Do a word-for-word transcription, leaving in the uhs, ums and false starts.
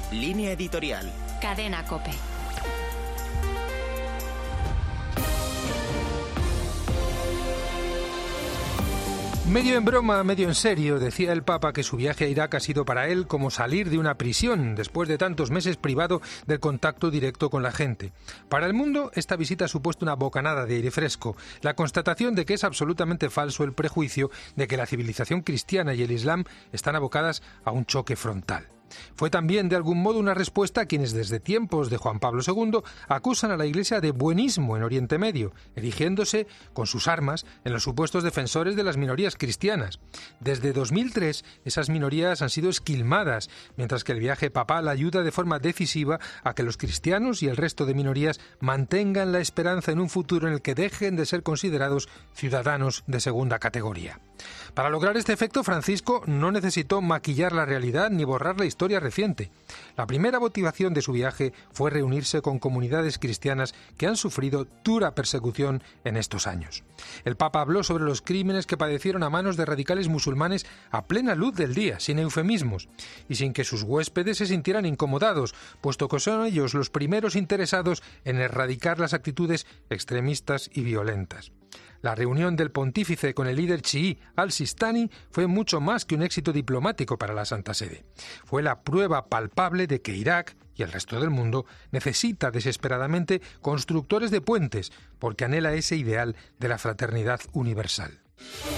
Línea editorial. Cadena COPE. Medio en broma, medio en serio, decía el Papa que su viaje a Irak ha sido para él como salir de una prisión después de tantos meses privado del contacto directo con la gente. Para el mundo, esta visita ha supuesto una bocanada de aire fresco, la constatación de que es absolutamente falso el prejuicio de que la civilización cristiana y el Islam están abocadas a un choque frontal. Fue también, de algún modo, una respuesta a quienes desde tiempos de Juan Pablo segundo acusan a la Iglesia de buenismo en Oriente Medio, erigiéndose con sus armas en los supuestos defensores de las minorías cristianas. Desde dos mil tres, esas minorías han sido esquilmadas, mientras que el viaje papal ayuda de forma decisiva a que los cristianos y el resto de minorías mantengan la esperanza en un futuro en el que dejen de ser considerados ciudadanos de segunda categoría. Para lograr este efecto, Francisco no necesitó maquillar la realidad ni borrar la historia reciente. La primera motivación de su viaje fue reunirse con comunidades cristianas que han sufrido dura persecución en estos años. El Papa habló sobre los crímenes que padecieron a manos de radicales musulmanes a plena luz del día, sin eufemismos, y sin que sus huéspedes se sintieran incomodados, puesto que son ellos los primeros interesados en erradicar las actitudes extremistas y violentas. La reunión del pontífice con el líder chií al-Sistani fue mucho más que un éxito diplomático para la Santa Sede. Fue la prueba palpable de que Irak y el resto del mundo necesita desesperadamente constructores de puentes, porque anhela ese ideal de la fraternidad universal.